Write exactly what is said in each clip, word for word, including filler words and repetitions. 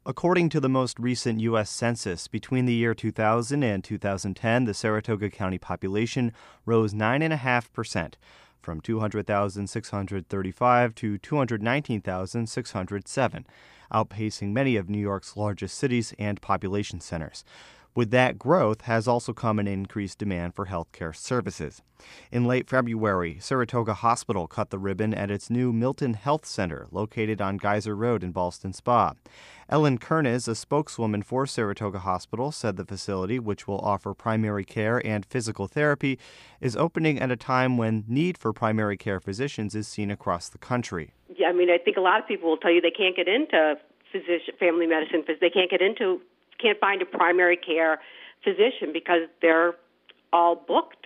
According to the most recent U S Census, between the year two thousand and two thousand ten, the Saratoga County population rose nine point five percent, from two hundred thousand six hundred thirty-five to two hundred nineteen thousand six hundred seven, outpacing many of New York's largest cities and population centers. With that growth has also come an increased demand for healthcare services. In late February, Saratoga Hospital cut the ribbon at its new Milton Health Center, located on Geyser Road in Ballston Spa. Ellen Kernes, a spokeswoman for Saratoga Hospital, said the facility, which will offer primary care and physical therapy, is opening at a time when need for primary care physicians is seen across the country. Yeah, I mean, I think a lot of people will tell you they can't get into physician, family medicine because they can't get into can't find a primary care physician because they're all booked.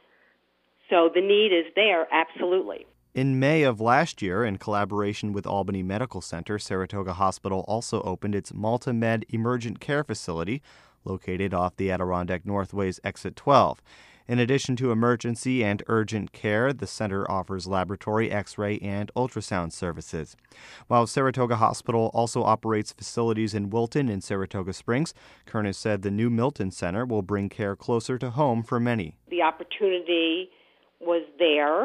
So the need is there, absolutely. In May of last year, in collaboration with Albany Medical Center, Saratoga Hospital also opened its Malta Med Emergent Care Facility, located off the Adirondack Northway's Exit twelve. In addition to emergency and urgent care, the center offers laboratory, X-ray, and ultrasound services. While Saratoga Hospital also operates facilities in Wilton and Saratoga Springs, Kernes said the new Milton Center will bring care closer to home for many. The opportunity was there,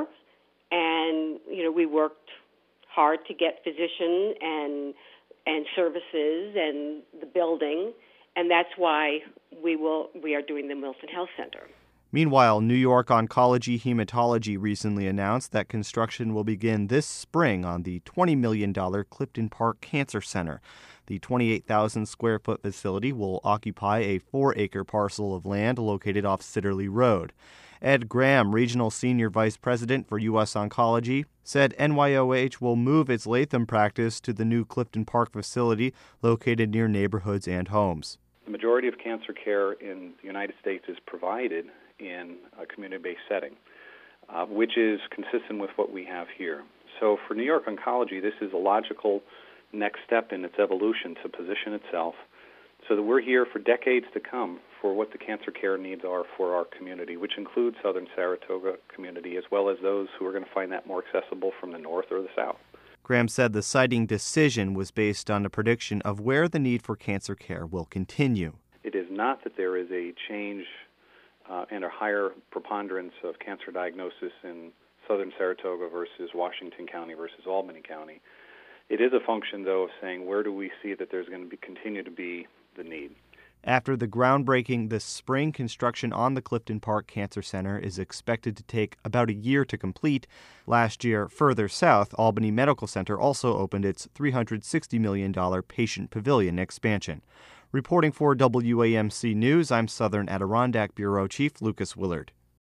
and you know we worked hard to get physician and and services and the building, and that's why we will we are doing the Milton Health Center. Meanwhile, New York Oncology Hematology recently announced that construction will begin this spring on the twenty million dollars Clifton Park Cancer Center. The twenty-eight thousand square foot facility will occupy a four-acre parcel of land located off Sitterly Road. Ed Graham, Regional Senior Vice President for U S Oncology, said N Y O H will move its Latham practice to the new Clifton Park facility located near neighborhoods and homes. The majority of cancer care in the United States is provided in a community-based setting, uh, which is consistent with what we have here. So for New York Oncology, this is a logical next step in its evolution to position itself so that we're here for decades to come for what the cancer care needs are for our community, which includes Southern Saratoga community, as well as those who are going to find that more accessible from the north or the south. Graham said the siting decision was based on a prediction of where the need for cancer care will continue. It is not that there is a change Uh, and a higher preponderance of cancer diagnosis in Southern Saratoga versus Washington County versus Albany County. It is a function, though, of saying where do we see that there's going to be, continue to be the need. After the groundbreaking this spring, construction on the Clifton Park Cancer Center is expected to take about a year to complete. Last year, further south, Albany Medical Center also opened its three hundred sixty million dollars patient pavilion expansion. Reporting for W A M C News, I'm Southern Adirondack Bureau Chief Lucas Willard.